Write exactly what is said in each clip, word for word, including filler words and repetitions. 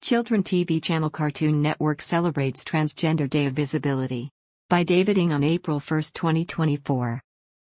Children T V channel Cartoon Network celebrates Transgender Day of Visibility. By David Ng on April first, twenty twenty-four.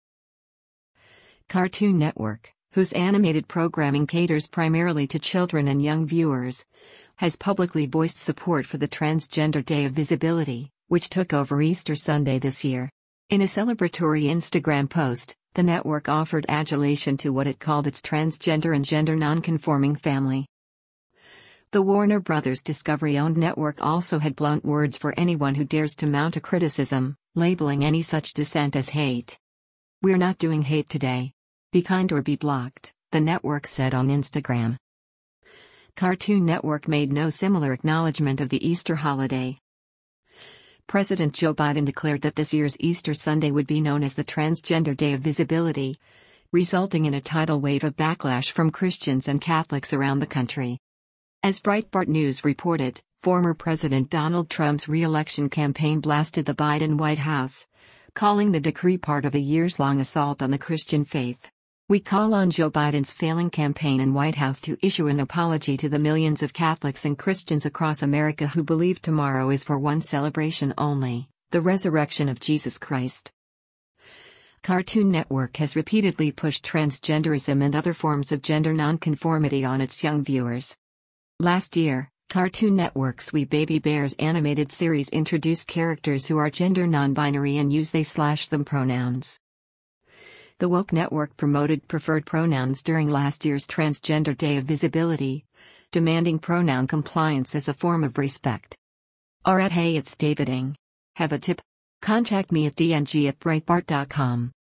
Cartoon Network, whose animated programming caters primarily to children and young viewers, has publicly voiced support for the Transgender Day of Visibility, which took over Easter Sunday this year. In a celebratory Instagram post, the network offered adulation to what it called its transgender and gender nonconforming family. The Warner Brothers Discovery-owned network also had blunt words for anyone who dares to mount a criticism, labeling any such dissent as hate. "We're not doing hate today. Be kind or be blocked," the network said on Instagram. Cartoon Network made no similar acknowledgement of the Easter holiday. President Joe Biden declared that this year's Easter Sunday would be known as the Transgender Day of Visibility, resulting in a tidal wave of backlash from Christians and Catholics around the country. As Breitbart News reported, former President Donald Trump's re-election campaign blasted the Biden White House, calling the decree part of a years-long assault on the Christian faith. "We call on Joe Biden's failing campaign and White House to issue an apology to the millions of Catholics and Christians across America who believe tomorrow is for one celebration only, the resurrection of Jesus Christ." Cartoon Network has repeatedly pushed transgenderism and other forms of gender nonconformity on its young viewers. Last year, Cartoon Network's We Baby Bears animated series introduced characters who are gender non-binary and use they/them pronouns. The Woke Network promoted preferred pronouns during last year's Transgender Day of Visibility, demanding pronoun compliance as a form of respect. Or at Hey, it's David Ng. Have a tip? Contact me at d n g at breitbart dot com.